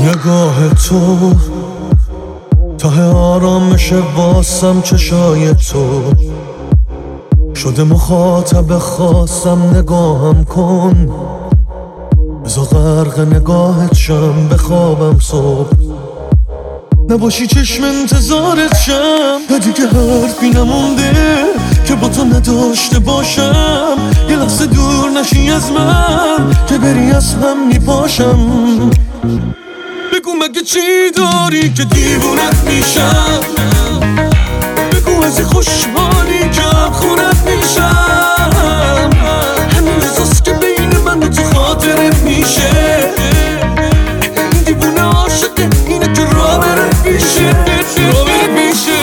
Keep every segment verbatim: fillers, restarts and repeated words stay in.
نگاه تو ته آرامش واسم، چشای تو شده مخاطب خاصم. نگاهم کن بزا غرق نگاهت شم، بخوابم صبح نباشی چشم انتظارت شم. و دیگه حرفی نمونده که با تو نداشته باشم. یه لحظه دور نشی از من که بری از هم میپاشم. بگو مگه چی داری که دیوونت میشم. بگو از خوشحالی که خونت میشم. همین روزاست که بین من و تو خاطرت میشه. دیوونه عاشقه اینه که راه بره پیشه، راه بره پیشه.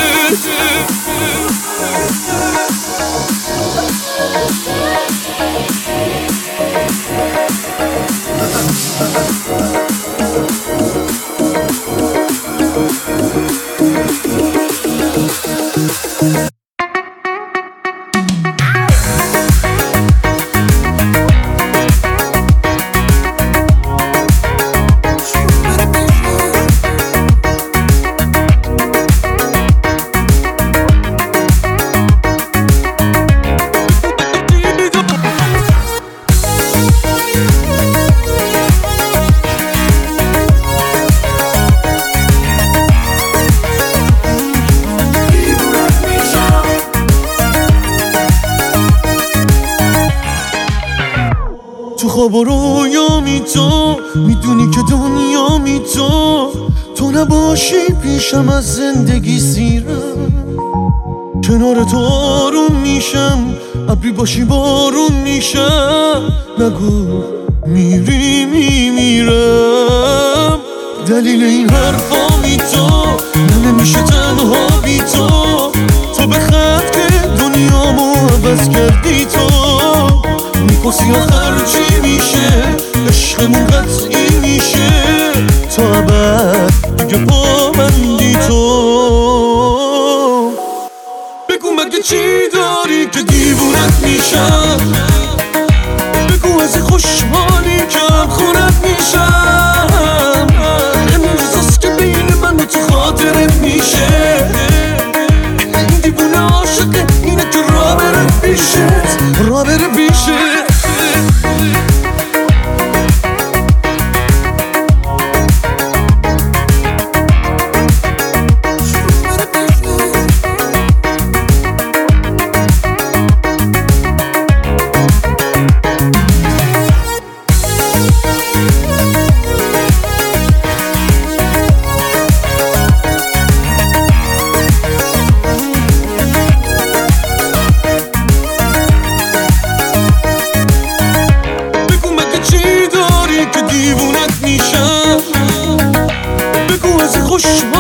تو خواب و رویامی تو میدونی که دنیا می تو تو نباشی پیشم از زندگی سیرم. کنار تو آروم میشم، ابری باشی بارون میشم. نگو میری میمیرم. دلیل این حرفا می تو من نمیشه تنها بی تو. تو به خط که دنیامو عوض کردی تو. میپرسی آخر چی میشه، عشقمون قطعی میشه. تا ابد دیگه پابندی تو. بگو مگه چی داری که دیوونت میشم. بگو از خوشحالی که خونت میشم. همین روزاست که بین من و تو خاطرت میشه. دیوونه عاشقه اینه که راه بره پیشت، راه بره پیشت. دیوونت میشم. بگو از خوش